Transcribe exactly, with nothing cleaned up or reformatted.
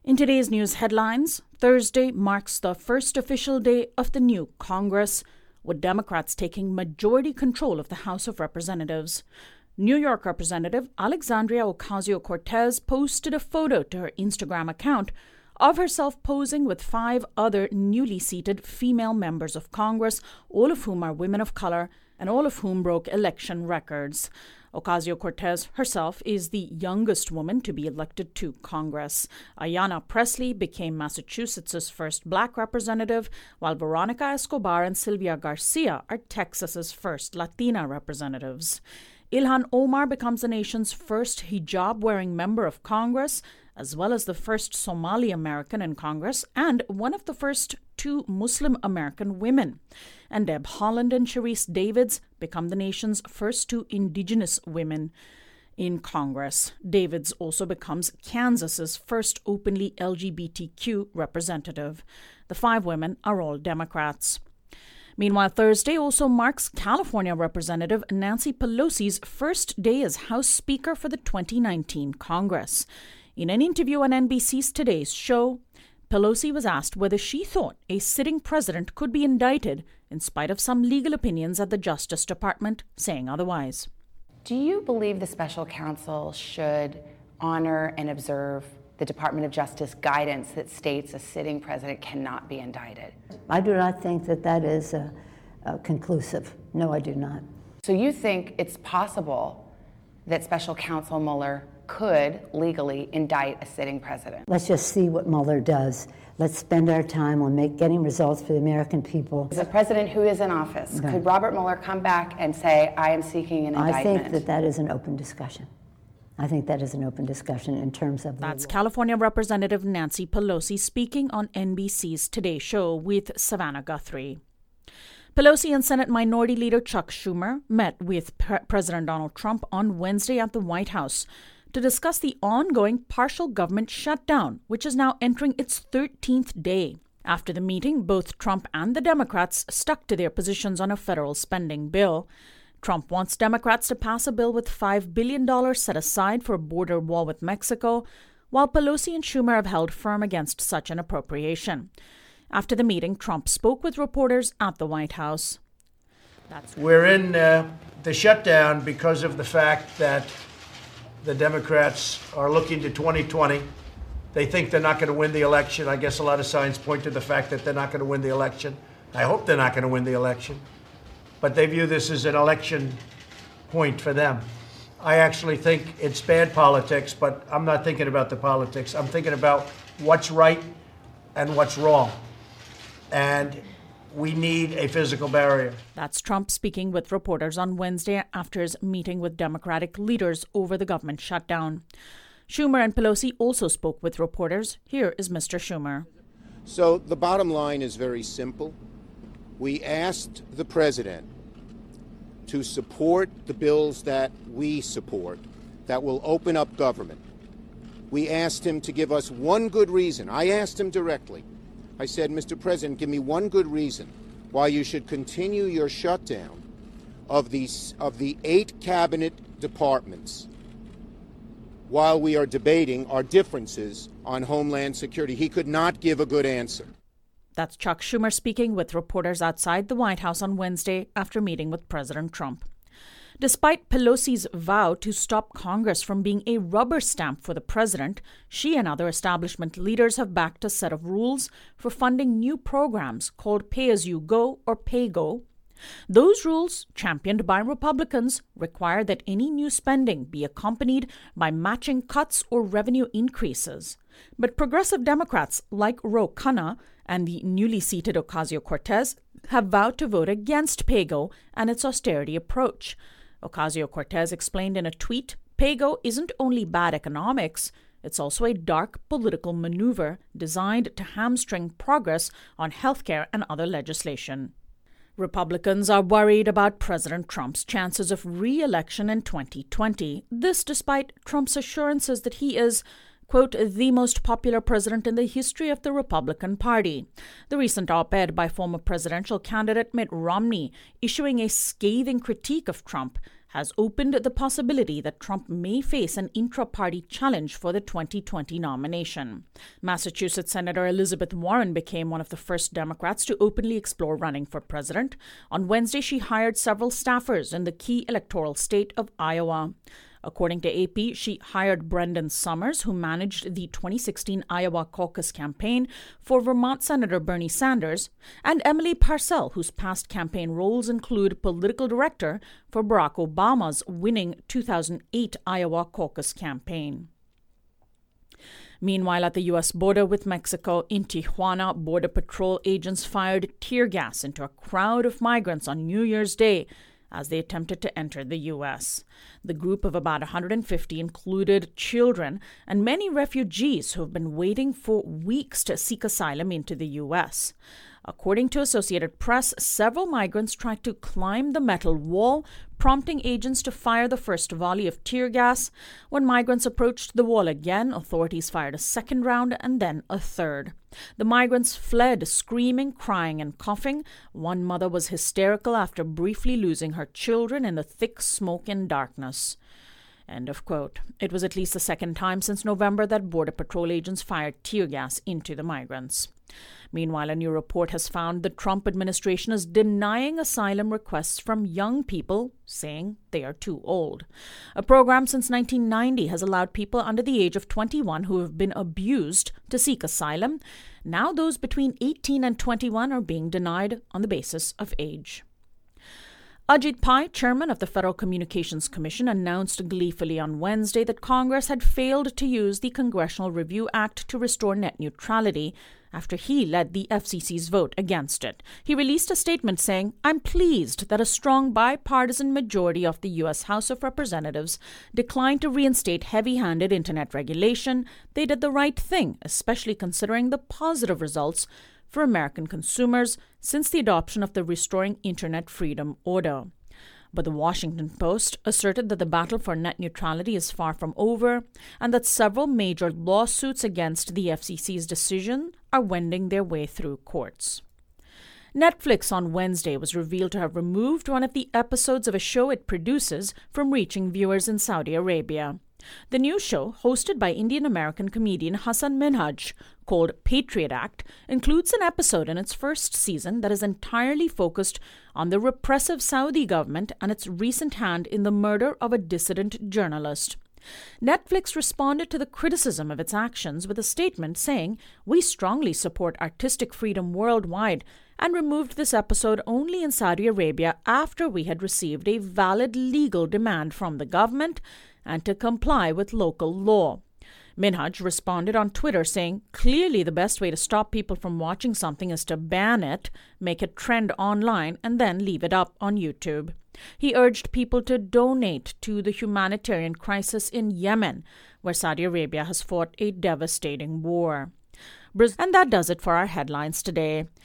In today's news headlines, Thursday marks the first official day of the new Congress, with Democrats taking majority control of the House of Representatives. New York Representative Alexandria Ocasio-Cortez posted a photo to her Instagram account of herself posing with five other newly seated female members of Congress, all of whom are women of color and all of whom broke election records. Ocasio-Cortez herself is the youngest woman to be elected to Congress. Ayanna Pressley became Massachusetts' first black representative, while Veronica Escobar and Sylvia Garcia are Texas's first Latina representatives. Ilhan Omar becomes the nation's first hijab-wearing member of Congress, as well as the first Somali American in Congress and one of the first two Muslim American women. And Deb Haaland and Sharice Davids become the nation's first two Indigenous women in Congress. Davids also becomes Kansas's first openly L G B T Q representative. The five women are all Democrats. Meanwhile, Thursday also marks California Representative Nancy Pelosi's first day as House Speaker for the twenty nineteen Congress. In an interview on N B C's Today's Show, Pelosi was asked whether she thought a sitting president could be indicted in spite of some legal opinions at the Justice Department saying otherwise. Do you believe the special counsel should honor and observe the Department of Justice guidance that states a sitting president cannot be indicted? I do not think that that is uh, uh, conclusive. No, I do not. So you think it's possible that special counsel Mueller could legally indict a sitting president? Let's just see what Mueller does. Let's spend our time on make, getting results for the American people. As a president who is in office, Okay. could Robert Mueller come back and say, I am seeking an indictment? I think that that is an open discussion. I think that is an open discussion in terms of... That's California Representative Nancy Pelosi speaking on N B C's Today Show with Savannah Guthrie. Pelosi and Senate Minority Leader Chuck Schumer met with Pre- President Donald Trump on Wednesday at the White House to discuss the ongoing partial government shutdown, which is now entering its thirteenth day. After the meeting, both Trump and the Democrats stuck to their positions on a federal spending bill. Trump wants Democrats to pass a bill with five billion dollars set aside for a border wall with Mexico, while Pelosi and Schumer have held firm against such an appropriation. After the meeting, Trump spoke with reporters at the White House. That's We're in uh, the shutdown because of the fact that the Democrats are looking to twenty twenty. They think they're not going to win the election. I guess a lot of signs point to the fact that they're not going to win the election. I hope they're not going to win the election. But they view this as an election point for them. I actually think it's bad politics, but I'm not thinking about the politics. I'm thinking about what's right and what's wrong. And we need a physical barrier. That's Trump speaking with reporters on Wednesday after his meeting with Democratic leaders over the government shutdown. Schumer and Pelosi also spoke with reporters. Here is Mister Schumer. So the bottom line is very simple. We asked the president to support the bills that we support that will open up government. We asked him to give us one good reason. I asked him directly. I said, Mister President, give me one good reason why you should continue your shutdown of the, of the eight cabinet departments while we are debating our differences on Homeland Security. He could not give a good answer. That's Chuck Schumer speaking with reporters outside the White House on Wednesday after meeting with President Trump. Despite Pelosi's vow to stop Congress from being a rubber stamp for the president, she and other establishment leaders have backed a set of rules for funding new programs called Pay-As-You-Go or PAYGO. Those rules, championed by Republicans, require that any new spending be accompanied by matching cuts or revenue increases. But progressive Democrats like Ro Khanna and the newly seated Ocasio-Cortez have vowed to vote against PAYGO and its austerity approach. Ocasio-Cortez explained in a tweet, PAYGO isn't only bad economics, it's also a dark political maneuver designed to hamstring progress on healthcare and other legislation. Republicans are worried about President Trump's chances of re-election in twenty twenty. This despite Trump's assurances that he is, quote, the most popular president in the history of the Republican Party. The recent op-ed by former presidential candidate Mitt Romney issuing a scathing critique of Trump has opened the possibility that Trump may face an intra-party challenge for the twenty twenty nomination. Massachusetts Senator Elizabeth Warren became one of the first Democrats to openly explore running for president. On Wednesday, she hired several staffers in the key electoral state of Iowa. According to A P, she hired Brendan Summers, who managed the twenty sixteen Iowa caucus campaign for Vermont Senator Bernie Sanders, and Emily Parcell, whose past campaign roles include political director for Barack Obama's winning two thousand eight Iowa caucus campaign. Meanwhile, at the U S border with Mexico, in Tijuana, Border Patrol agents fired tear gas into a crowd of migrants on New Year's Day as they attempted to enter the U S. The group of about one hundred fifty included children and many refugees who have been waiting for weeks to seek asylum into the U S. According to Associated Press, several migrants tried to climb the metal wall, prompting agents to fire the first volley of tear gas. When migrants approached the wall again, authorities fired a second round and then a third. The migrants fled, screaming, crying, and coughing. One mother was hysterical after briefly losing her children in the thick smoke and darkness. End of quote. It was at least the second time since November that Border Patrol agents fired tear gas into the migrants. Meanwhile, a new report has found the Trump administration is denying asylum requests from young people, saying they are too old. A program since nineteen ninety has allowed people under the age of twenty-one who have been abused to seek asylum. Now those between eighteen and twenty-one are being denied on the basis of age. Ajit Pai, chairman of the Federal Communications Commission, announced gleefully on Wednesday that Congress had failed to use the Congressional Review Act to restore net neutrality after he led the F C C's vote against it. He released a statement saying, "I'm pleased that a strong bipartisan majority of the U S House of Representatives declined to reinstate heavy-handed internet regulation. They did the right thing, especially considering the positive results for American consumers since the adoption of the Restoring Internet Freedom Order." But the Washington Post asserted that the battle for net neutrality is far from over and that several major lawsuits against the F C C's decision are wending their way through courts. Netflix on Wednesday was revealed to have removed one of the episodes of a show it produces from reaching viewers in Saudi Arabia. The new show, hosted by Indian-American comedian Hasan Minhaj, called Patriot Act, includes an episode in its first season that is entirely focused on the repressive Saudi government and its recent hand in the murder of a dissident journalist. Netflix responded to the criticism of its actions with a statement saying, "We strongly support artistic freedom worldwide," and removed this episode only in Saudi Arabia after we had received a valid legal demand from the government and to comply with local law. Minhaj responded on Twitter saying, "Clearly the best way to stop people from watching something is to ban it, make it trend online, and then leave it up on YouTube." He urged people to donate to the humanitarian crisis in Yemen, where Saudi Arabia has fought a devastating war. And that does it for our headlines today.